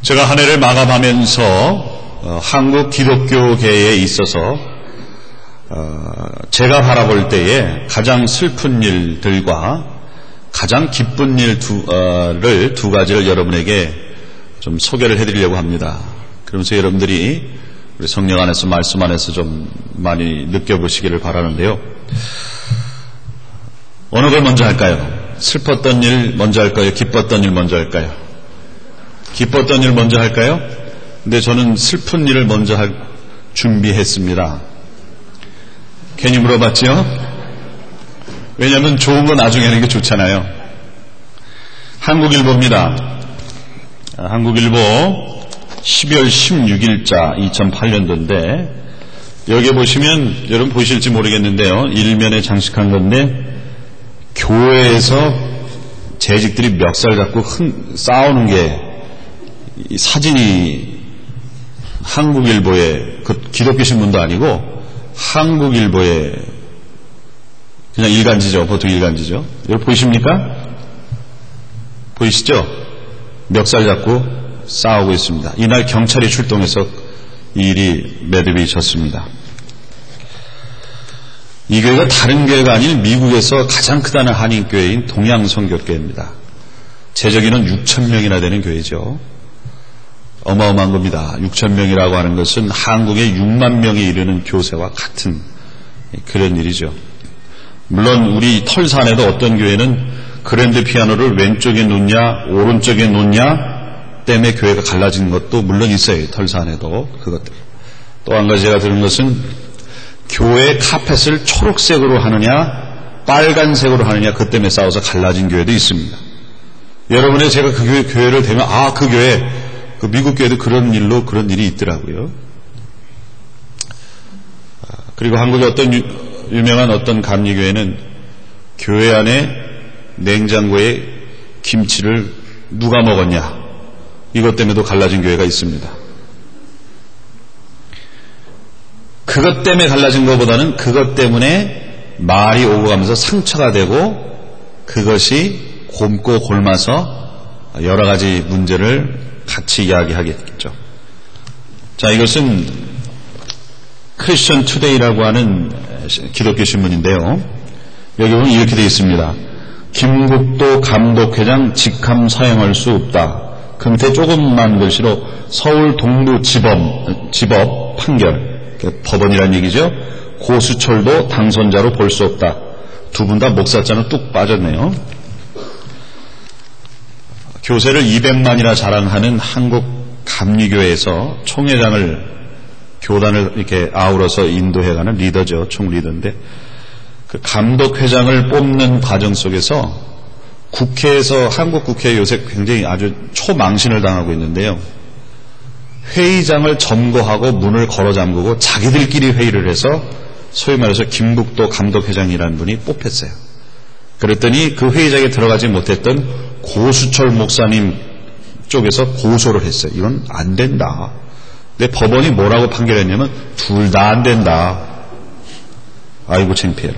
제가 한 해를 마감하면서 한국 기독교계에 있어서 제가 바라볼 때에 가장 슬픈 일들과 가장 기쁜 일을 두 가지를 여러분에게 좀 소개를 해드리려고 합니다. 그러면서 여러분들이 우리 성령 안에서 말씀 안에서 좀 많이 느껴보시기를 바라는데요. 어느 걸 먼저 할까요? 슬펐던 일 먼저 할까요? 기뻤던 일 먼저 할까요? 기뻤던 일 먼저 할까요? 근데 저는 슬픈 일을 먼저 할 준비했습니다. 괜히 물어봤죠? 왜냐하면 좋은 거 나중에 하는 게 좋잖아요. 한국일보입니다. 한국일보 12월 16일자 2008년도인데 여기에 보시면 여러분 보실지 모르겠는데요. 일면에 장식한 건데 교회에서 재직들이 멱살 잡고 싸우는 게 이 사진이 한국일보에 그 기독교 신문도 아니고 한국일보에 그냥 일간지죠. 보통 일간지죠. 여기 보이십니까? 보이시죠? 멱살 잡고 싸우고 있습니다. 이날 경찰이 출동해서 이 일이 매듭이 졌습니다. 이 교회가 다른 교회가 아닌 미국에서 가장 크다는 한인교회인 동양선교교회입니다. 재적인은 6,000명이나 되는 교회죠. 어마어마한 겁니다. 6,000명이라고 하는 것은 한국의 6만 명에 이르는 교세와 같은 그런 일이죠. 물론 우리 털산에도 어떤 교회는 그랜드 피아노를 왼쪽에 놓냐 오른쪽에 놓냐 때문에 교회가 갈라진 것도 물론 있어요. 털산에도 그것들. 또 한 가지 제가 들은 것은 교회 카펫을 초록색으로 하느냐 빨간색으로 하느냐 그 때문에 싸워서 갈라진 교회도 있습니다. 여러분의 제가 그 교회를 대면 그 교회 그 미국 교회도 그런 일이 있더라고요. 그리고 한국의 어떤 유명한 어떤 감리교회는 교회 안에 냉장고에 김치를 누가 먹었냐 이것 때문에도 갈라진 교회가 있습니다. 그것 때문에 갈라진 것보다는 그것 때문에 말이 오고 가면서 상처가 되고 그것이 곪고 곪아서 여러 가지 문제를 같이 이야기하겠죠. 자, 이것은 크리스천 투데이라고 하는 기독교 신문인데요. 여기 보면 이렇게 되어 있습니다. 김국도 감독회장 직함 사용할 수 없다. 그 밑에 조금만 글씨로 서울 동부지법 판결, 법원이란 얘기죠. 고수철도 당선자로 볼 수 없다. 두 분 다 목사자는 뚝 빠졌네요. 교세를 200만이나 자랑하는 한국 감리교회에서 총회장을 교단을 이렇게 아우러서 인도해가는 리더죠. 총리더인데 그 감독회장을 뽑는 과정 속에서 국회에서 한국 국회 요새 굉장히 아주 초망신을 당하고 있는데요. 회의장을 점거하고 문을 걸어 잠그고 자기들끼리 회의를 해서 소위 말해서 김북도 감독회장이라는 분이 뽑혔어요. 그랬더니 그 회의장에 들어가지 못했던 고수철 목사님 쪽에서 고소를 했어요. 이건 안 된다. 근데 법원이 뭐라고 판결했냐면 둘 다 안 된다. 아이고 창피해라.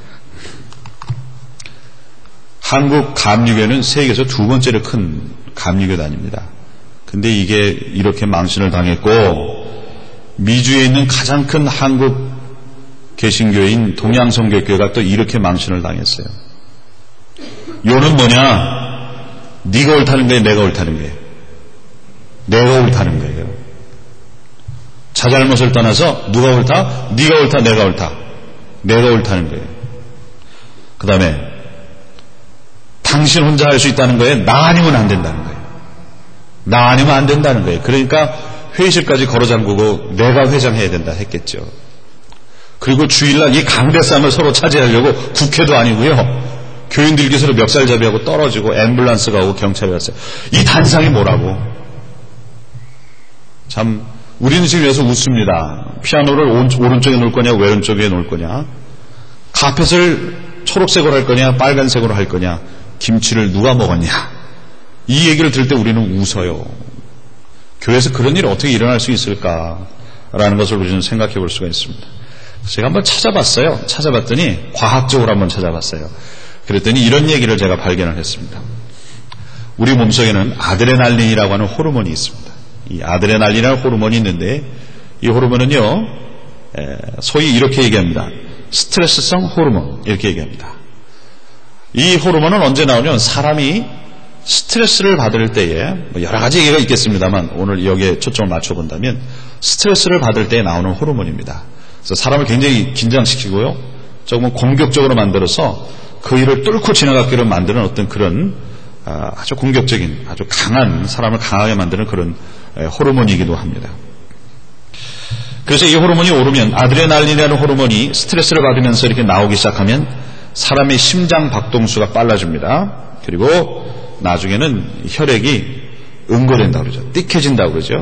한국 감리교회는 세계에서 두 번째로 큰 감리교단입니다. 근데 이게 이렇게 망신을 당했고 미주에 있는 가장 큰 한국 개신교인 동양선교교회가 또 이렇게 망신을 당했어요. 요는 뭐냐? 네가 옳다는 거예요? 내가 옳다는 거예요? 내가 옳다는 거예요. 자잘못을 떠나서 누가 옳다? 네가 옳다? 내가 옳다? 내가 옳다는 거예요. 그 다음에 당신 혼자 할 수 있다는 거예요? 나 아니면 안 된다는 거예요. 나 아니면 안 된다는 거예요. 그러니까 회의실까지 걸어 잠그고 내가 회장해야 된다 했겠죠. 그리고 주일날 이 강대상을 서로 차지하려고 국회도 아니고요. 교인들끼리 서로 멱살잡이하고 떨어지고 앰뷸런스가 오고 경찰이 왔어요. 이 단상이 뭐라고? 참 우리는 지금 여기서 웃습니다. 피아노를 오른쪽에 놓을 거냐 왼쪽에 놓을 거냐 카펫을 초록색으로 할 거냐 빨간색으로 할 거냐 김치를 누가 먹었냐 이 얘기를 들을 때 우리는 웃어요. 교회에서 그런 일이 어떻게 일어날 수 있을까라는 것을 우리는 생각해 볼 수가 있습니다. 제가 한번 찾아봤어요. 찾아봤더니 과학적으로 한번 찾아봤어요. 그랬더니 이런 얘기를 제가 발견을 했습니다. 우리 몸속에는 아드레날린이라고 하는 호르몬이 있습니다. 이 아드레날린이라는 호르몬이 있는데 이 호르몬은요, 소위 이렇게 얘기합니다. 스트레스성 호르몬, 이렇게 얘기합니다. 이 호르몬은 언제 나오냐면 사람이 스트레스를 받을 때에, 여러 가지 얘기가 있겠습니다만 오늘 여기에 초점을 맞춰본다면 스트레스를 받을 때에 나오는 호르몬입니다. 그래서 사람을 굉장히 긴장시키고요, 조금 공격적으로 만들어서 그 일을 뚫고 지나가기로 만드는 어떤 그런 아주 공격적인, 아주 강한, 사람을 강하게 만드는 그런 호르몬이기도 합니다. 그래서 이 호르몬이 오르면, 아드레날린이라는 호르몬이 스트레스를 받으면서 이렇게 나오기 시작하면 사람의 심장 박동수가 빨라집니다. 그리고 나중에는 혈액이 응고된다고 그러죠. 띠켜진다고 그러죠.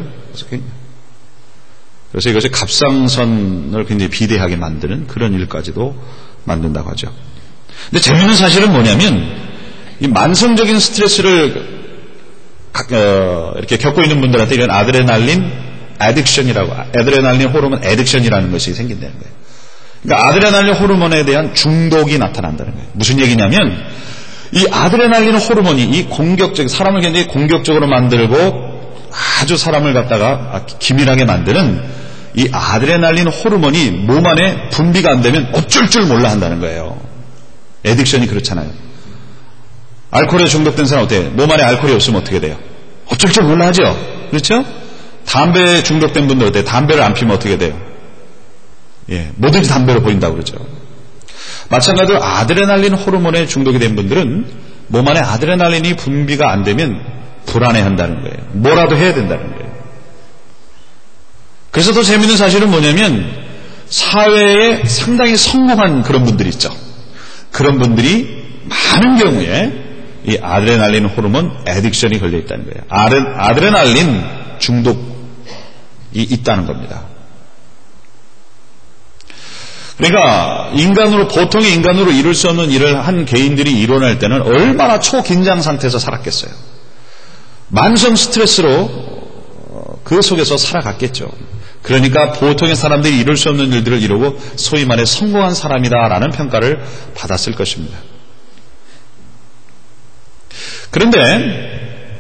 그래서 이것이 갑상선을 굉장히 비대하게 만드는 그런 일까지도 만든다고 하죠. 근데 재미있는 사실은 뭐냐면 이 만성적인 스트레스를 이렇게 겪고 있는 분들한테 이런 아드레날린 애딕션이라고, 아드레날린 호르몬 애딕션이라는 것이 생긴다는 거예요. 그러니까 아드레날린 호르몬에 대한 중독이 나타난다는 거예요. 무슨 얘기냐면 이 아드레날린 호르몬이 이 공격적, 사람을 굉장히 공격적으로 만들고 아주 사람을 갖다가 기민하게 만드는 이 아드레날린 호르몬이 몸 안에 분비가 안 되면 어쩔 줄 몰라 한다는 거예요. 애딕션이 그렇잖아요. 알코올에 중독된 사람 어때요? 몸 안에 알코올이 없으면 어떻게 돼요? 어쩔 줄 몰라 하죠? 그렇죠? 담배에 중독된 분들 어때요? 담배를 안 피면 어떻게 돼요? 예, 뭐든지 담배로 보인다고 그러죠. 마찬가지로 아드레날린 호르몬에 중독이 된 분들은 몸 안에 아드레날린이 분비가 안 되면 불안해한다는 거예요. 뭐라도 해야 된다는 거예요. 그래서 더 재미있는 사실은 뭐냐면 사회에 상당히 성공한 그런 분들이 있죠. 그런 분들이 많은 경우에 이 아드레날린 호르몬 애딕션이 걸려 있다는 거예요. 아드레날린 중독이 있다는 겁니다. 그러니까 보통의 인간으로 이룰 수 없는 일을 한 개인들이 일어날 때는 얼마나 초긴장 상태에서 살았겠어요. 만성 스트레스로 그 속에서 살아갔겠죠. 그러니까 보통의 사람들이 이룰 수 없는 일들을 이루고 소위 말해 성공한 사람이다라는 평가를 받았을 것입니다. 그런데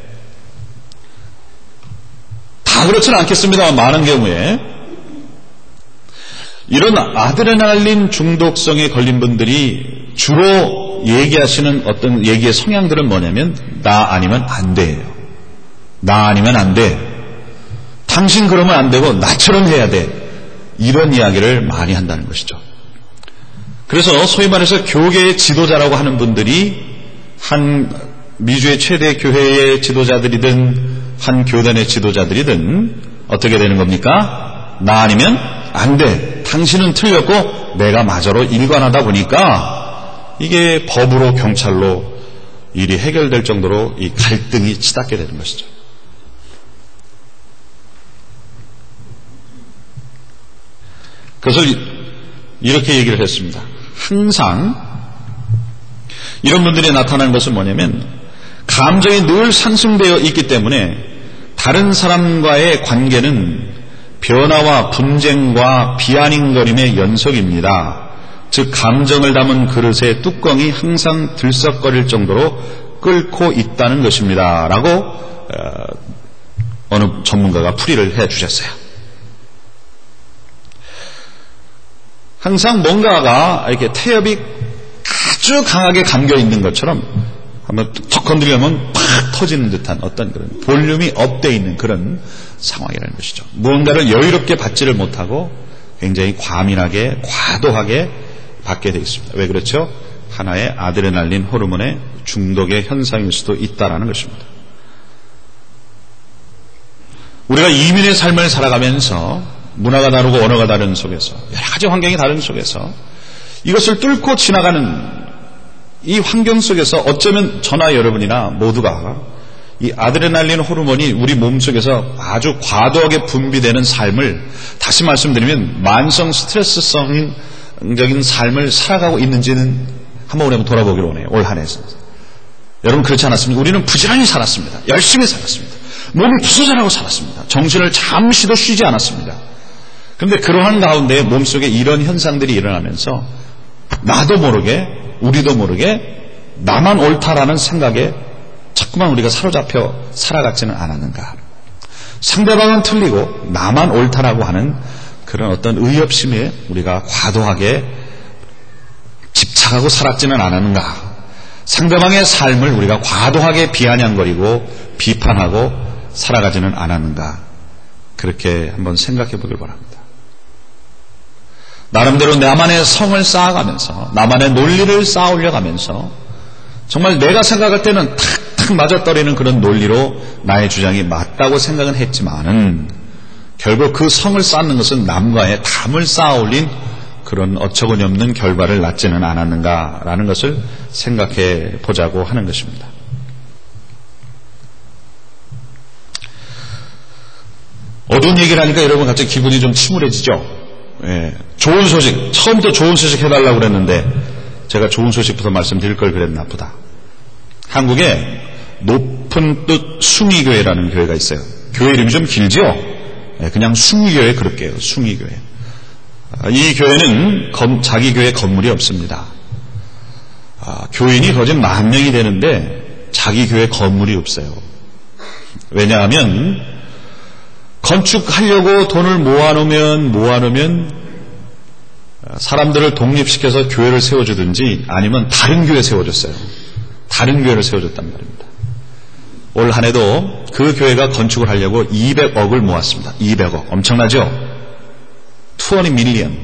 다 그렇지는 않겠습니다만 많은 경우에 이런 아드레날린 중독성에 걸린 분들이 주로 얘기하시는 어떤 얘기의 성향들은 뭐냐면 나 아니면 안 돼요. 나 아니면 안 돼. 당신 그러면 안 되고 나처럼 해야 돼. 이런 이야기를 많이 한다는 것이죠. 그래서 소위 말해서 교계의 지도자라고 하는 분들이 한 미주의 최대 교회의 지도자들이든 한 교단의 지도자들이든 어떻게 되는 겁니까? 나 아니면 안 돼. 당신은 틀렸고 내가 맞아로 일관하다 보니까 이게 법으로 경찰로 일이 해결될 정도로 이 갈등이 치닫게 되는 것이죠. 그래서 이렇게 얘기를 했습니다. 항상 이런 분들이 나타나는 것은 뭐냐면 감정이 늘 상승되어 있기 때문에 다른 사람과의 관계는 변화와 분쟁과 비아냥거림의 연속입니다. 즉 감정을 담은 그릇의 뚜껑이 항상 들썩거릴 정도로 끓고 있다는 것입니다. 라고 어느 전문가가 풀이를 해주셨어요. 항상 뭔가가 이렇게 태엽이 아주 강하게 감겨있는 것처럼 한번 턱 건드리면 팍 터지는 듯한 어떤 그런 볼륨이 업되어 있는 그런 상황이라는 것이죠. 무언가를 여유롭게 받지를 못하고 굉장히 과민하게 과도하게 받게 되어 있습니다. 왜 그렇죠? 하나의 아드레날린 호르몬의 중독의 현상일 수도 있다는 것입니다. 우리가 이민의 삶을 살아가면서 문화가 다르고 언어가 다른 속에서 여러 가지 환경이 다른 속에서 이것을 뚫고 지나가는 이 환경 속에서 어쩌면 저나 여러분이나 모두가 이 아드레날린 호르몬이 우리 몸속에서 아주 과도하게 분비되는 삶을, 다시 말씀드리면 만성 스트레스성적인 삶을 살아가고 있는지는 한번 우리 한번 돌아보기로 원해요. 올 한 해에서. 여러분 그렇지 않았습니까? 우리는 부지런히 살았습니다. 열심히 살았습니다. 몸을 부서져라고 살았습니다. 정신을 잠시도 쉬지 않았습니다. 그런데 그러한 가운데 몸속에 이런 현상들이 일어나면서 나도 모르게, 우리도 모르게 나만 옳다라는 생각에 자꾸만 우리가 사로잡혀 살아가지는 않았는가. 상대방은 틀리고 나만 옳다라고 하는 그런 어떤 의협심에 우리가 과도하게 집착하고 살았지는 않았는가. 상대방의 삶을 우리가 과도하게 비아냥거리고 비판하고 살아가지는 않았는가. 그렇게 한번 생각해 보길 바랍니다. 나름대로 나만의 성을 쌓아가면서 나만의 논리를 쌓아올려가면서 정말 내가 생각할 때는 탁탁 맞아떨리는 그런 논리로 나의 주장이 맞다고 생각은 했지만은 결국 그 성을 쌓는 것은 남과의 담을 쌓아올린 그런 어처구니 없는 결과를 낳지는 않았는가라는 것을 생각해 보자고 하는 것입니다. 어두운 얘기를 하니까 여러분 갑자기 기분이 좀 침울해지죠? 예, 좋은 소식, 처음부터 좋은 소식 해달라고 그랬는데 제가 좋은 소식부터 말씀드릴 걸 그랬나 보다. 한국에 높은 뜻 숭의교회라는 교회가 있어요. 교회 이름이 좀 길죠? 예, 그냥 숭의교회 그럴게요. 숭의교회. 이 교회는 자기 교회 건물이 없습니다. 교인이 거진 10,000명이 되는데 자기 교회 건물이 없어요. 왜냐하면 건축하려고 돈을 모아놓으면 사람들을 독립시켜서 교회를 세워주든지 아니면 다른 교회 세워줬어요. 다른 교회를 세워줬단 말입니다. 올 한 해도 그 교회가 건축을 하려고 200억을 모았습니다. 200억. 엄청나죠? 20 밀리언.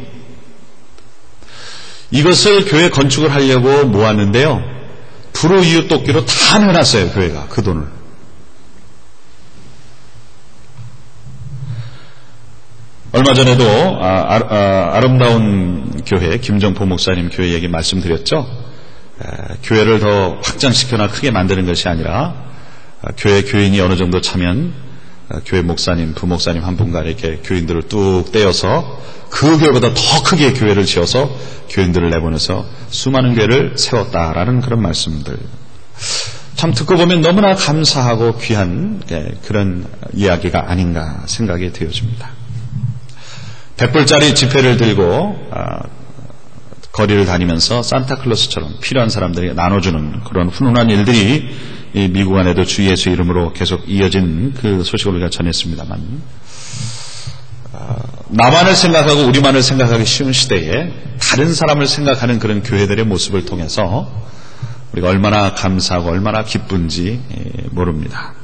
이것을 교회 건축을 하려고 모았는데요. 불우이웃돕기로 다 내놨어요. 교회가 그 돈을. 얼마 전에도 아름다운 교회 김정포 목사님 교회 얘기 말씀드렸죠. 교회를 더 확장시켜나 크게 만드는 것이 아니라 교회 교인이 어느 정도 차면 교회 목사님, 부목사님 한 분과 이렇게 교인들을 뚝 떼어서 그 교회보다 더 크게 교회를 지어서 교인들을 내보내서 수많은 교회를 세웠다라는 그런 말씀들. 참 듣고 보면 너무나 감사하고 귀한 그런 이야기가 아닌가 생각이 되어집니다. 100불짜리 지폐를 들고 거리를 다니면서 산타클로스처럼 필요한 사람들에게 나눠주는 그런 훈훈한 일들이 이 미국 안에도 주 예수 이름으로 계속 이어진 그 소식을 우리가 전했습니다만, 나만을 생각하고 우리만을 생각하기 쉬운 시대에 다른 사람을 생각하는 그런 교회들의 모습을 통해서 우리가 얼마나 감사하고 얼마나 기쁜지 모릅니다.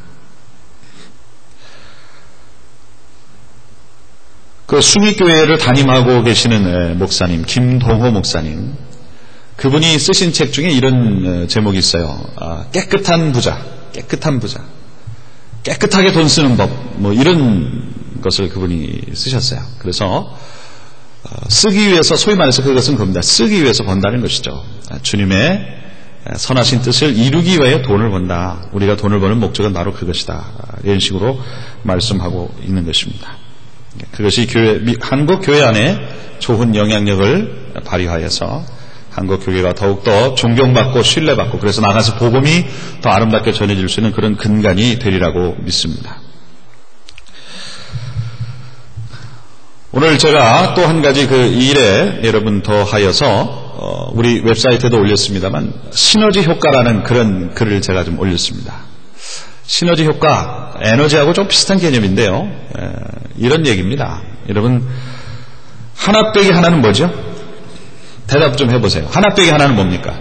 그 숭의교회를 담임하고 계시는 목사님, 김동호 목사님, 그분이 쓰신 책 중에 이런 제목이 있어요. 깨끗한 부자, 깨끗한 부자. 깨끗하게 돈 쓰는 법, 뭐 이런 것을 그분이 쓰셨어요. 그래서 쓰기 위해서, 소위 말해서 그것은 겁니다. 쓰기 위해서 번다는 것이죠. 주님의 선하신 뜻을 이루기 위하여 돈을 번다. 우리가 돈을 버는 목적은 바로 그것이다. 이런 식으로 말씀하고 있는 것입니다. 그것이 한국 교회 안에 좋은 영향력을 발휘하여서 한국 교회가 더욱더 존경받고 신뢰받고 그래서 나가서 복음이 더 아름답게 전해질 수 있는 그런 근간이 되리라고 믿습니다. 오늘 제가 또 한 가지 그 일에 여러분 더하여서 우리 웹사이트에도 올렸습니다만 시너지 효과라는 그런 글을 제가 좀 올렸습니다. 시너지 효과, 에너지하고 좀 비슷한 개념인데요. 이런 얘기입니다. 여러분, 하나 빼기 하나는 뭐죠? 대답 좀 해보세요. 하나 빼기 하나는 뭡니까?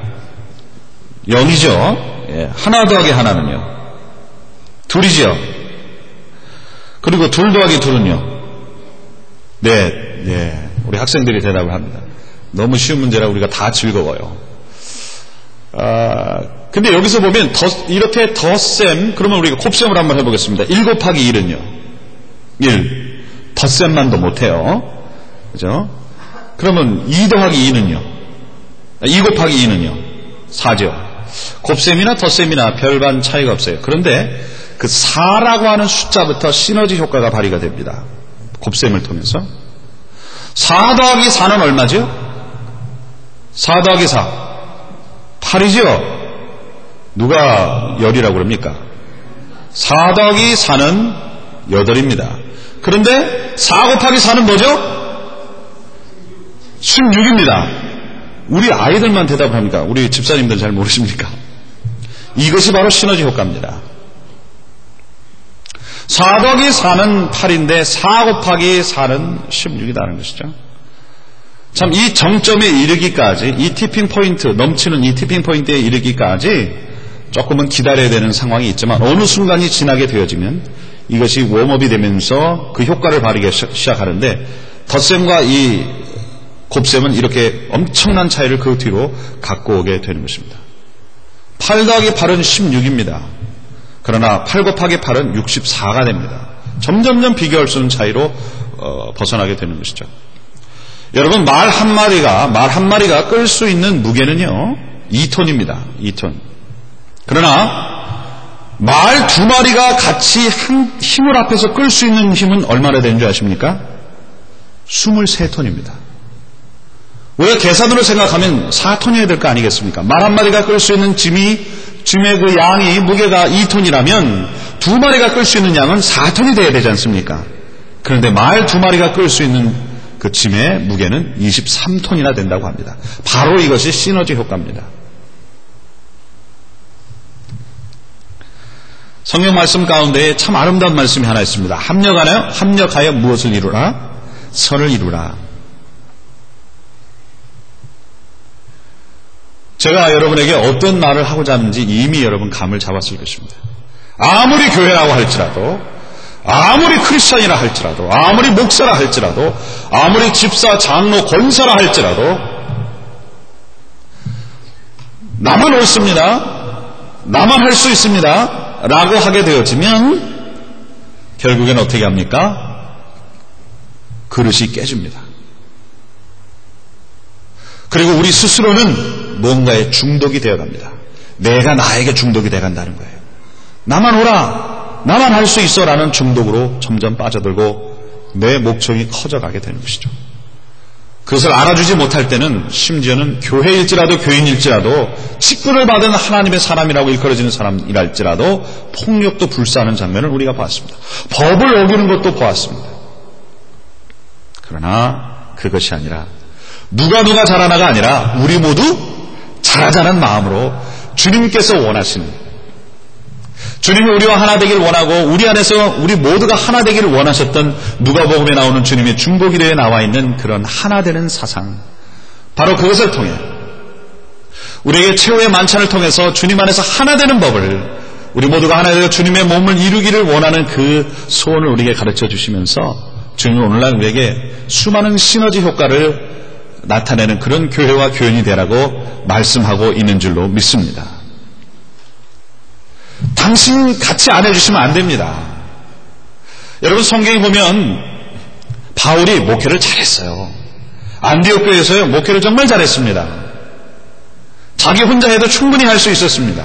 0이죠. 하나 더하기 하나는요? 2이죠. 그리고 2 더하기 2는요? 네. 우리 학생들이 대답을 합니다. 너무 쉬운 문제라 우리가 다 즐거워요. 근데 여기서 보면 이렇게 덧셈, 그러면 우리가 곱셈을 한번 해보겠습니다. 1 곱하기 1은요? 1. 덧셈만도 못해요. 그죠? 그러면 2 더하기 2는요? 2 곱하기 2는요? 4죠. 곱셈이나 덧셈이나 별반 차이가 없어요. 그런데 그 4라고 하는 숫자부터 시너지 효과가 발휘가 됩니다. 곱셈을 통해서. 4 더하기 4는 얼마죠? 4 더하기 4. 8이죠? 누가 열이라고 그럽니까? 4 더하기 4는 8입니다. 그런데 4 곱하기 4는 뭐죠? 16입니다. 우리 아이들만 대답을 합니까? 우리 집사님들 잘 모르십니까? 이것이 바로 시너지 효과입니다. 4 더하기 4는 8인데 4 곱하기 4는 16이라는 것이죠. 참 이 정점에 이르기까지, 이 티핑 포인트, 넘치는 이 티핑 포인트에 이르기까지 조금은 기다려야 되는 상황이 있지만 어느 순간이 지나게 되어지면 이것이 웜업이 되면서 그 효과를 발휘하기 시작하는데 덧셈과 이 곱셈은 이렇게 엄청난 차이를 그 뒤로 갖고 오게 되는 것입니다. 8 더하기 8은 16입니다. 그러나 8 곱하기 8은 64가 됩니다. 점점점 비교할 수 없는 차이로 벗어나게 되는 것이죠. 여러분, 말 한 마리가 끌 수 있는 무게는요 2톤입니다. 2톤. 그러나 말 2마리가 같이 한 힘을 합해서 끌 수 있는 힘은 얼마나 되는 줄 아십니까? 23톤입니다. 우리가 계산으로 생각하면 4톤이어야 될 거 아니겠습니까? 말 한 마리가 끌 수 있는 짐의 그 양이 무게가 2톤이라면 2마리가 끌 수 있는 양은 4톤이 돼야 되지 않습니까? 그런데 말 2마리가 끌 수 있는 그 짐의 무게는 23톤이나 된다고 합니다. 바로 이것이 시너지 효과입니다. 성경 말씀 가운데 참 아름다운 말씀이 하나 있습니다. 합력하여 무엇을 이루라? 선을 이루라. 제가 여러분에게 어떤 말을 하고자 하는지 이미 여러분 감을 잡았을 것입니다. 아무리 교회라고 할지라도, 아무리 크리스천이라 할지라도, 아무리 목사라 할지라도, 아무리 집사, 장로, 권사라 할지라도 나만 옳습니다, 나만 할 수 있습니다 라고 하게 되어지면 결국엔 어떻게 합니까? 그릇이 깨집니다. 그리고 우리 스스로는 뭔가에 중독이 되어갑니다. 내가 나에게 중독이 되어간다는 거예요. 나만 오라, 나만 할 수 있어 라는 중독으로 점점 빠져들고 내 목적이 커져가게 되는 것이죠. 그것을 알아주지 못할 때는 심지어는 교회일지라도 교인일지라도 직분을 받은 하나님의 사람이라고 일컬어지는 사람이랄지라도 폭력도 불사하는 장면을 우리가 보았습니다. 법을 어기는 것도 보았습니다. 그러나 그것이 아니라 누가 자라나가 아니라 우리 모두 자라자는 마음으로 주님께서 원하시는, 주님이 우리와 하나 되기를 원하고 우리 안에서 우리 모두가 하나 되기를 원하셨던 누가복음에 나오는 주님의 중보기도에 나와 있는 그런 하나 되는 사상, 바로 그것을 통해 우리에게 최후의 만찬을 통해서 주님 안에서 하나 되는 법을, 우리 모두가 하나 되어 주님의 몸을 이루기를 원하는 그 소원을 우리에게 가르쳐 주시면서 주님은 오늘날 우리에게 수많은 시너지 효과를 나타내는 그런 교회와 교인이 되라고 말씀하고 있는 줄로 믿습니다. 당신 같이 안 해주시면 안 됩니다. 여러분, 성경에 보면 바울이 목회를 잘했어요. 안디옥 교회에서요 목회를 정말 잘했습니다. 자기 혼자 해도 충분히 할 수 있었습니다.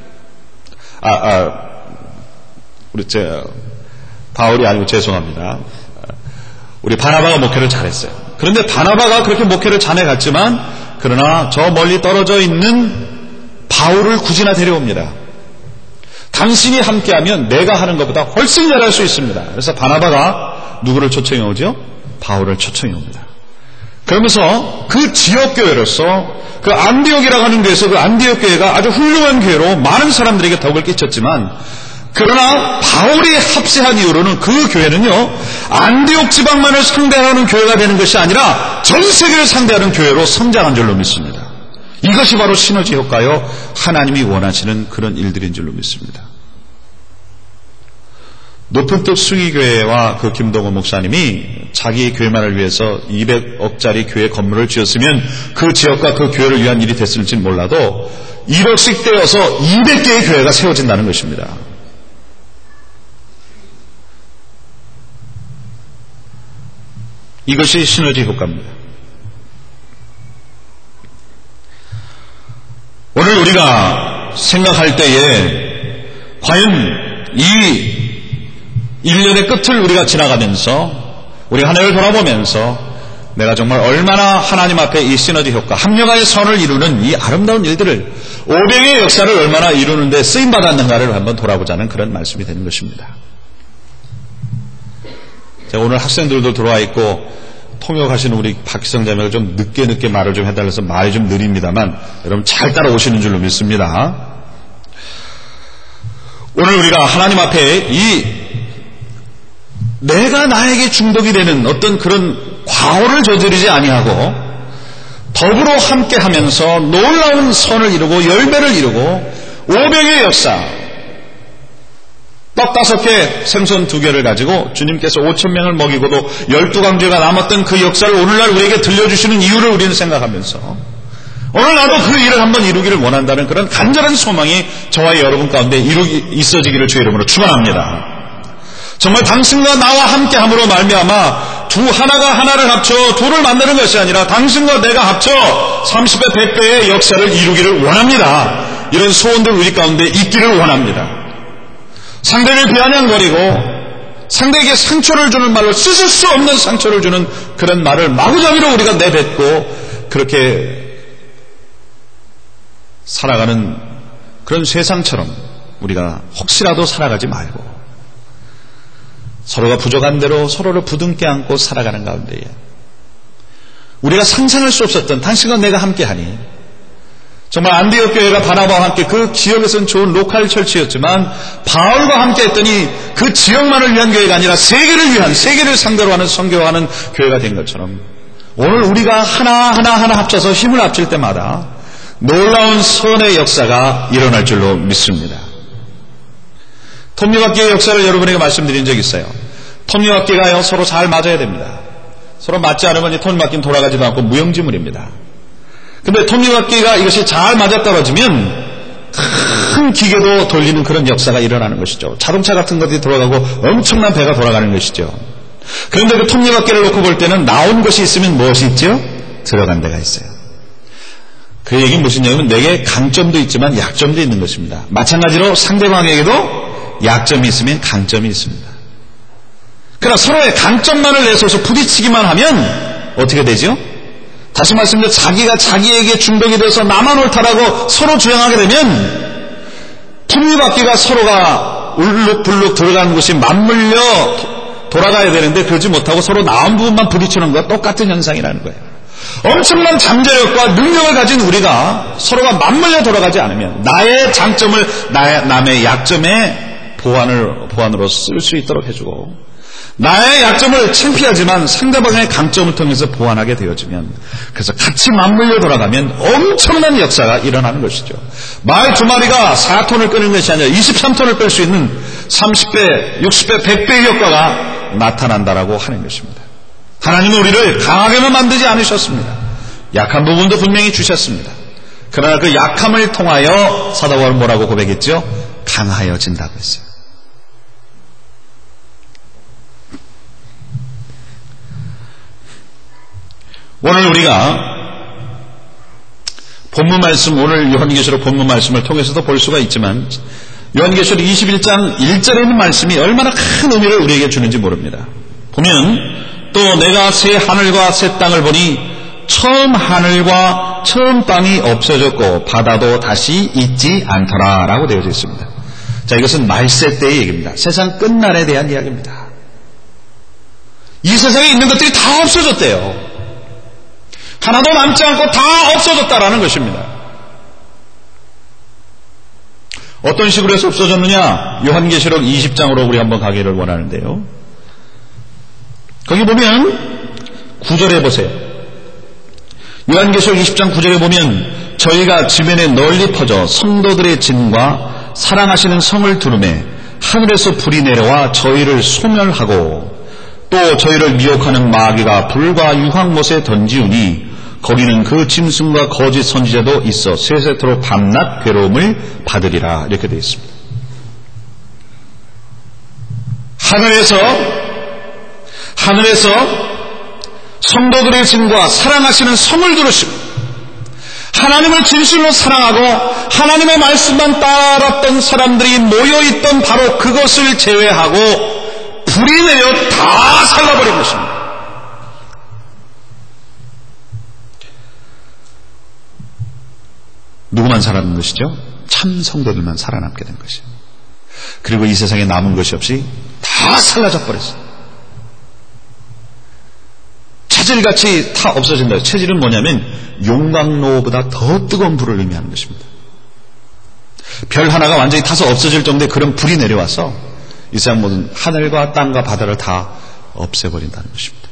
바울이 아니고 죄송합니다. 우리 바나바가 목회를 잘했어요. 그런데 바나바가 그렇게 목회를 잘해갔지만 그러나 저 멀리 떨어져 있는 바울을 굳이나 데려옵니다. 당신이 함께하면 내가 하는 것보다 훨씬 잘할 수 있습니다. 그래서 바나바가 누구를 초청해 오죠? 바울을 초청해 옵니다. 그러면서 그 지역교회로서 그 안디옥이라고 하는 교회에서 그 안디옥 교회가 아주 훌륭한 교회로 많은 사람들에게 덕을 끼쳤지만, 그러나 바울이 합세한 이후로는 그 교회는요 안디옥 지방만을 상대하는 교회가 되는 것이 아니라 전 세계를 상대하는 교회로 성장한 줄로 믿습니다. 이것이 바로 시너지 효과요, 하나님이 원하시는 그런 일들인 줄로 믿습니다. 높은 뜻 숭의교회와 그 김동호 목사님이 자기 교회만을 위해서 200억짜리 교회 건물을 지었으면 그 지역과 그 교회를 위한 일이 됐을지 몰라도 1억씩 떼어서 200개의 교회가 세워진다는 것입니다. 이것이 시너지 효과입니다. 오늘 우리가 생각할 때에 과연 이 1년의 끝을 우리가 지나가면서 우리가 하늘을 돌아보면서 내가 정말 얼마나 하나님 앞에 이 시너지 효과, 합력하여 선을 이루는 이 아름다운 일들을, 500의 역사를 얼마나 이루는데 쓰임받았는가를 한번 돌아보자는 그런 말씀이 되는 것입니다. 제가 오늘 학생들도 들어와 있고 통역하시는 우리 박기성 자매가 좀 늦게 말을 좀 해달라서 말이 좀 느립니다만 여러분 잘 따라오시는 줄로 믿습니다. 오늘 우리가 하나님 앞에 내가 나에게 중독이 되는 어떤 그런 과오를 저지르지 아니하고 더불어 함께하면서 놀라운 선을 이루고 열매를 이루고 500의 역사, 떡 5개, 생선 2개를 가지고 주님께서 5,000명을 먹이고도 12강조가 남았던 그 역사를 오늘날 우리에게 들려주시는 이유를 우리는 생각하면서 오늘 나도 그 일을 한번 이루기를 원한다는 그런 간절한 소망이 저와 여러분 가운데 있어지기를 주의 이름으로 축원합니다. 정말 당신과 나와 함께함으로 말미암아 하나가 하나를 합쳐 둘을 만드는 것이 아니라 당신과 내가 합쳐 30배 100배의 역사를 이루기를 원합니다. 이런 소원들 우리 가운데 있기를 원합니다. 상대를 비아냥거리고 상대에게 상처를 주는 말로 씻을 수 없는 상처를 주는 그런 말을 마구잡이로 우리가 내뱉고 그렇게 살아가는 그런 세상처럼 우리가 혹시라도 살아가지 말고 서로가 부족한 대로 서로를 부둥켜 안고 살아가는 가운데에 우리가 상상할 수 없었던 당신과 내가 함께하니 정말 안디옥 교회가 바나바와 함께 그 지역에서는 좋은 로컬 철치였지만 바울과 함께 했더니 그 지역만을 위한 교회가 아니라 세계를 상대로 하는 선교하는 교회가 된 것처럼 오늘 우리가 하나 합쳐서 힘을 합칠 때마다 놀라운 선의 역사가 일어날 줄로 믿습니다. 톱니바퀴의 역사를 여러분에게 말씀드린 적이 있어요. 톱니바퀴가요 서로 잘 맞아야 됩니다. 서로 맞지 않으면 톱니바퀴는 돌아가지도 않고 무용지물입니다. 근데 톱니바퀴가 이것이 잘 맞아떨어지면 큰 기계도 돌리는 그런 역사가 일어나는 것이죠. 자동차 같은 것이 돌아가고 엄청난 배가 돌아가는 것이죠. 그런데 그 톱니바퀴를 놓고 볼 때는 나온 것이 있으면 무엇이 있죠? 들어간 데가 있어요. 그 얘기는 무슨 얘기냐면 내게 강점도 있지만 약점도 있는 것입니다. 마찬가지로 상대방에게도 약점이 있으면 강점이 있습니다. 그러나 서로의 강점만을 내세워서 부딪히기만 하면 어떻게 되죠? 다시 말씀드려 자기가 자기에게 중독이 돼서 나만 옳다라고 서로 주장하게 되면 톱니바퀴가 서로가 울룩불룩 들어가는 곳이 맞물려 돌아가야 되는데 그러지 못하고 서로 나온 부분만 부딪히는 것과 똑같은 현상이라는 거예요. 엄청난 잠재력과 능력을 가진 우리가 서로가 맞물려 돌아가지 않으면 나의 장점을 남의 약점에 보완으로 쓸 수 있도록 해주고 나의 약점을 창피하지만 상대방의 강점을 통해서 보완하게 되어지면 그래서 같이 맞물려 돌아가면 엄청난 역사가 일어나는 것이죠. 말 2마리가 4톤을 끄는 것이 아니라 23톤을 뺄 수 있는 30배, 60배, 100배의 효과가 나타난다라고 하는 것입니다. 하나님은 우리를 강하게만 만들지 않으셨습니다. 약한 부분도 분명히 주셨습니다. 그러나 그 약함을 통하여 사도 바울은 뭐라고 고백했죠? 강하여진다고 했어요. 오늘 우리가 본문 말씀, 오늘 요한계시록 본문 말씀을 통해서도 볼 수가 있지만 요한계시록 21장 1절에 있는 말씀이 얼마나 큰 의미를 우리에게 주는지 모릅니다. 보면 또 내가 새 하늘과 새 땅을 보니 처음 하늘과 처음 땅이 없어졌고 바다도 다시 있지 않더라 라고 되어져 있습니다. 자, 이것은 말세 때의 얘기입니다. 세상 끝날에 대한 이야기입니다. 이 세상에 있는 것들이 다 없어졌대요. 하나도 남지 않고 다 없어졌다라는 것입니다. 어떤 식으로 해서 없어졌느냐? 요한계시록 20장으로 우리 한번 가기를 원하는데요. 거기 보면 9절에 보세요. 요한계시록 20장 9절에 보면 저희가 지면에 널리 퍼져 성도들의 진과 사랑하시는 성을 두르매 하늘에서 불이 내려와 저희를 소멸하고 또 저희를 미혹하는 마귀가 불과 유황못에 던지우니 거기는 그 짐승과 거짓 선지자도 있어 세세토록 밤낮 괴로움을 받으리라 이렇게 되어 있습니다. 하늘에서 성도들의 진과 사랑하시는 성을 두르시고 하나님을 진실로 사랑하고 하나님의 말씀만 따랐던 사람들이 모여있던 바로 그것을 제외하고 불이 내려 다 살라버린 것입니다. 누구만 살아남는 것이죠? 참 성도들만 살아남게 된 것이죠. 그리고 이 세상에 남은 것이 없이 다 살라져 버렸어요. 체질같이 다 없어진다. 체질은 뭐냐면 용광로보다 더 뜨거운 불을 의미하는 것입니다. 별 하나가 완전히 타서 없어질 정도의 그런 불이 내려와서 이 세상 모든 하늘과 땅과 바다를 다 없애버린다는 것입니다.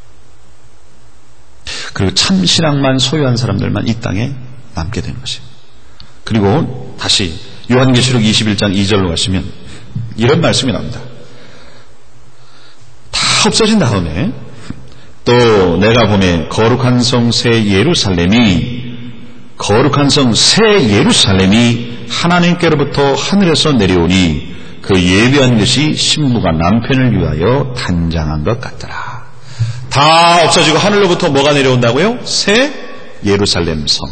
그리고 참 신앙만 소유한 사람들만 이 땅에 남게 되는 것입니다. 그리고 다시 요한계시록 21장 2절로 가시면 이런 말씀이 나옵니다. 다 없어진 다음에 또 내가 보매 거룩한 성 새 예루살렘이 하나님께로부터 하늘에서 내려오니 그 예비한 것이 신부가 남편을 위하여 단장한 것 같더라. 다 없어지고 하늘로부터 뭐가 내려온다고요? 새 예루살렘 성.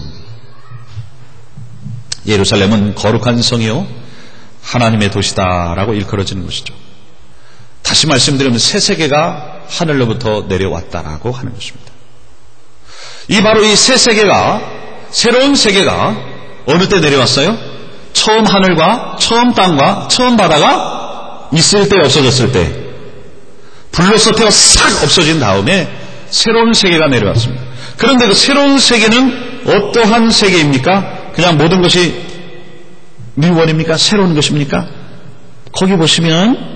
예루살렘은 거룩한 성이요 하나님의 도시다라고 일컬어지는 것이죠. 다시 말씀드리면 새 세계가 하늘로부터 내려왔다라고 하는 것입니다. 바로 이 새 세계가, 새로운 세계가 어느 때 내려왔어요? 처음 하늘과 처음 땅과 처음 바다가 있을 때, 없어졌을 때, 불로서 태워 싹 없어진 다음에 새로운 세계가 내려왔습니다. 그런데 그 새로운 세계는 어떠한 세계입니까? 그냥 모든 것이 뉴원입니까? 새로운 것입니까? 거기 보시면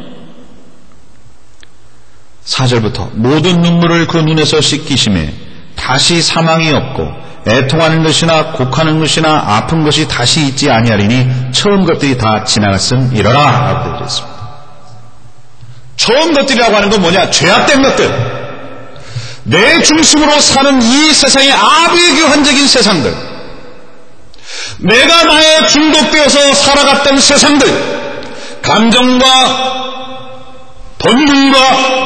4절부터 모든 눈물을 그 눈에서 씻기심에 다시 사망이 없고 애통하는 것이나 곡하는 것이나 아픈 것이 다시 있지 아니하리니 처음 것들이 다 지나갔음이러라 라고 되어 있습니다. 처음 것들이라고 하는 건 뭐냐? 죄악된 것들, 내 중심으로 사는 이 세상의 아비규환적인 세상들, 내가 나에 중독되어서 살아갔던 세상들, 감정과 본능과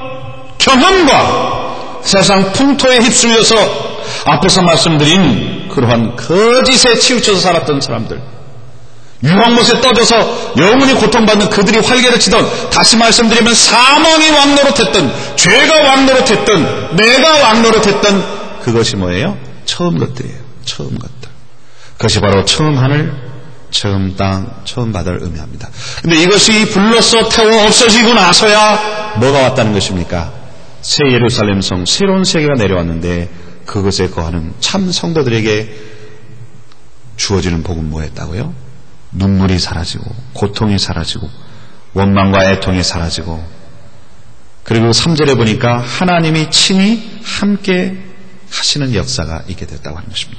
경험과 세상 풍토에 휩쓸려서 앞에서 말씀드린 그러한 거짓에 치우쳐서 살았던 사람들, 유황못에 떠져서 영원히 고통받는 그들이 활개를 치던, 다시 말씀드리면 사망이 왕노릇했던, 죄가 왕노릇했던, 내가 왕노릇했던 그것이 뭐예요? 처음 것들이에요. 처음 것들. 그것이 바로 처음 하늘, 처음 땅, 처음 바다를 의미합니다. 근데 이것이 불로써 태워 없어지고 나서야 뭐가 왔다는 것입니까? 새 예루살렘 성, 새로운 세계가 내려왔는데 그것에 거하는 참 성도들에게 주어지는 복은 뭐였다고요? 눈물이 사라지고, 고통이 사라지고, 원망과 애통이 사라지고, 그리고 3절에 보니까 하나님이 친히 함께 하시는 역사가 있게 됐다고 하는 것입니다.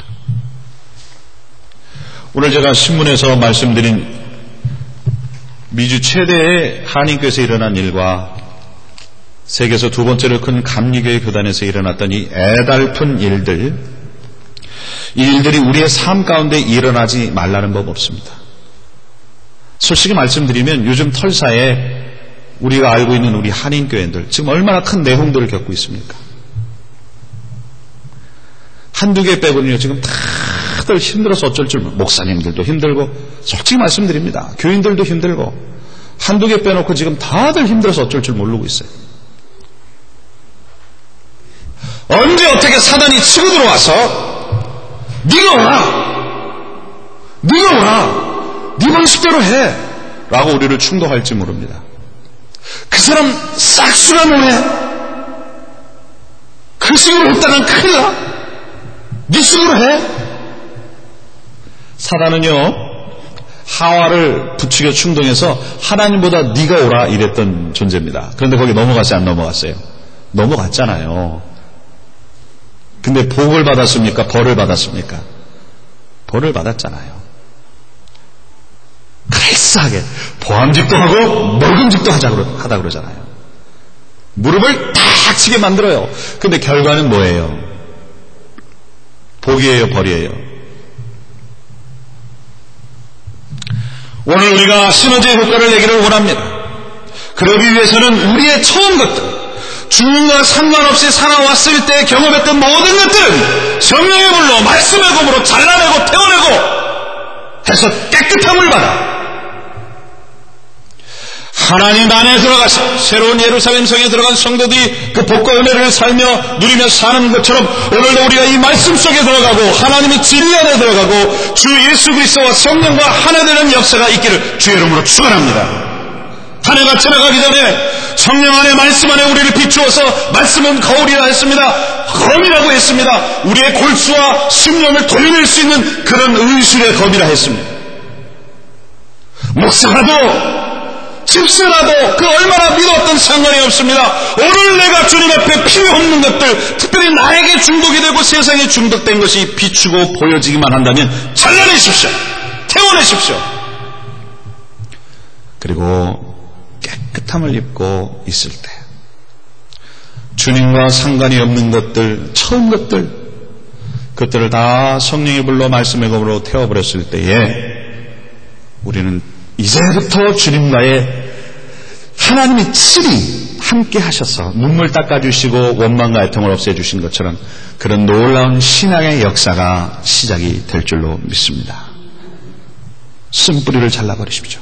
오늘 제가 신문에서 말씀드린 미주 최대의 한인교회에서 일어난 일과 세계에서 두 번째로 큰 감리교회 교단에서 일어났던 이 애달픈 일들, 이 일들이 우리의 삶 가운데 일어나지 말라는 법 없습니다. 솔직히 말씀드리면 요즘 털사에 우리가 알고 있는 우리 한인교회들 지금 얼마나 큰 내홍들을 겪고 있습니까? 한두 개 빼고는요 지금 다들 힘들어서 어쩔 줄, 목사님들도 힘들고, 솔직히 말씀드립니다, 교인들도 힘들고, 한두 개 빼놓고 지금 다들 힘들어서 어쩔 줄 모르고 있어요. 언제 어떻게 사단이 치고 들어와서 네가 오라, 네 방식대로 해 라고 우리를 충동할지 모릅니다. 그 사람 싹수가 뭐해? 그 식으로 했다간 큰일 나? 네 식으로 해? 사단은요 하와를 부추겨 충동해서 하나님보다 네가 오라 이랬던 존재입니다. 그런데 거기 넘어갔어요? 안 넘어갔어요? 넘어갔잖아요. 근데 복을 받았습니까? 벌을 받았습니까? 벌을 받았잖아요. 그레이스하게 보암직도 하고 먹음직도 하다 그러잖아요. 무릎을 탁 치게 만들어요. 근데 결과는 뭐예요? 복이에요? 벌이에요? 오늘 우리가 시너지의 효과를 내기를 원합니다. 그러기 위해서는 우리의 처음 것들, 주님과 상관없이 살아왔을 때 경험했던 모든 것들은 성령의 불로, 말씀의 검으로 잘라내고 태워내고 해서 깨끗함을 받아 하나님 안에 들어가서 새로운 예루살렘 성에 들어간 성도들이 그 복과 은혜를 살며 누리며 사는 것처럼 오늘도 우리가 이 말씀 속에 들어가고 하나님의 진리 안에 들어가고 주 예수 그리스도와 성령과 하나 되는 역사가 있기를 주의 이름으로 축원합니다. 한 해가 지나가기 전에 성령 안에 말씀 안에 우리를 비추어서 말씀은 거울이라 했습니다. 검이라고 했습니다. 우리의 골수와 심령을 돌릴 수 있는 그런 의술의 검이라 했습니다. 목사라도 집사라도 그 얼마나 믿었던 상관이 없습니다. 오늘 내가 주님 앞에 필요 없는 것들, 특별히 나에게 중독이 되고 세상에 중독된 것이 비추고 보여지기만 한다면 잘라내십시오. 태워내십시오. 그리고 깨끗함을 입고 있을 때 주님과 상관이 없는 것들, 처음 그것들을 다 성령이 불러 말씀의 검으로 태워버렸을 때에 우리는 이제부터 주님과의 하나님이 친히 함께 하셔서 눈물 닦아주시고 원망과 애통을 없애주신 것처럼 그런 놀라운 신앙의 역사가 시작이 될 줄로 믿습니다. 쓴뿌리를 잘라버리십시오.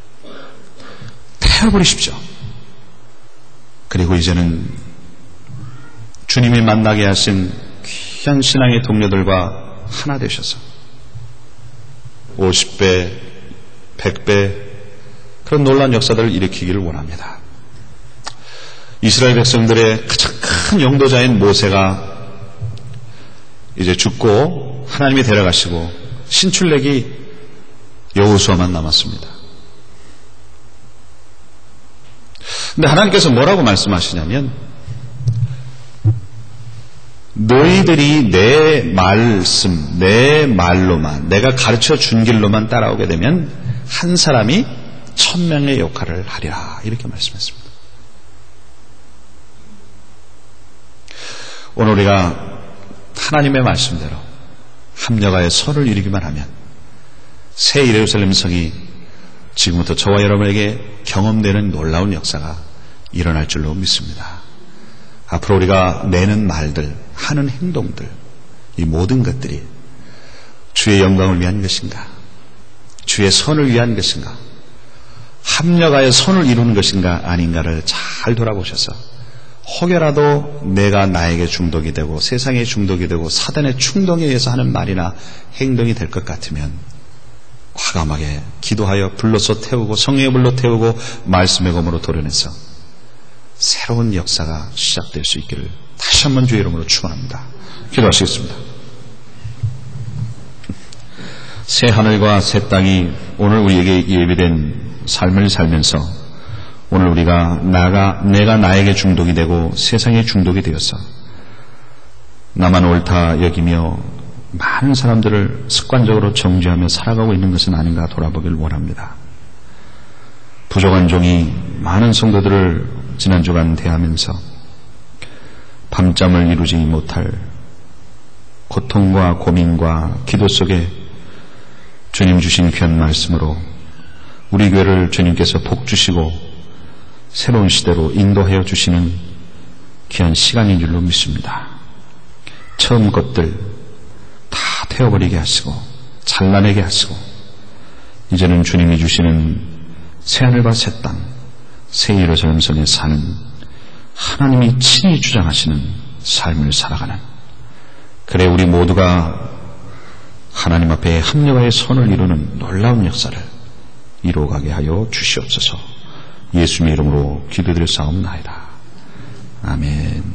태워버리십시오. 그리고 이제는 주님이 만나게 하신 귀한 신앙의 동료들과 하나 되셔서 50배, 100배 그런 놀라운 역사들을 일으키기를 원합니다. 이스라엘 백성들의 가장 큰 영도자인 모세가 이제 죽고 하나님이 데려가시고 신출내기 여호수아만 남았습니다. 근데 하나님께서 뭐라고 말씀하시냐면 너희들이 내 말씀, 내 말로만, 내가 가르쳐 준 길로만 따라오게 되면 한 사람이 1000명의 역할을 하리라, 이렇게 말씀했습니다. 오늘 우리가 하나님의 말씀대로 합력하여 선을 이루기만 하면 새 예루살렘 성이 지금부터 저와 여러분에게 경험되는 놀라운 역사가 일어날 줄로 믿습니다. 앞으로 우리가 내는 말들, 하는 행동들, 이 모든 것들이 주의 영광을 위한 것인가, 주의 선을 위한 것인가, 합력하여 선을 이루는 것인가 아닌가를 잘 돌아보셔서 혹여라도 내가 나에게 중독이 되고 세상에 중독이 되고 사단의 충동에 의해서 하는 말이나 행동이 될 것 같으면 과감하게 기도하여 불러서 태우고 성령의 불로 태우고 말씀의 검으로 도려내서 새로운 역사가 시작될 수 있기를 다시 한번 주의 이름으로 축원합니다. 기도하시겠습니다. 새 하늘과 새 땅이 오늘 우리에게 예비된 삶을 살면서 오늘 우리가 내가 나에게 중독이 되고 세상에 중독이 되어서 나만 옳다 여기며 많은 사람들을 습관적으로 정죄하며 살아가고 있는 것은 아닌가 돌아보길 원합니다. 부족한 종이 많은 성도들을 지난 주간 대하면서 밤잠을 이루지 못할 고통과 고민과 기도 속에 주님 주신 귀한 말씀으로 우리 교회를 주님께서 복 주시고 새로운 시대로 인도하여 주시는 귀한 시간인 줄로 믿습니다. 처음 것들 다 태워버리게 하시고 잘라내게 하시고 이제는 주님이 주시는 새하늘과 새 땅, 새 예루살렘 성에 사는 하나님이 친히 주장하시는 삶을 살아가는, 그래 우리 모두가 하나님 앞에 합력하여 선을 이루는 놀라운 역사를 이루어가게 하여 주시옵소서. 예수님의 이름으로 기도드려 싸움나이다. 아멘.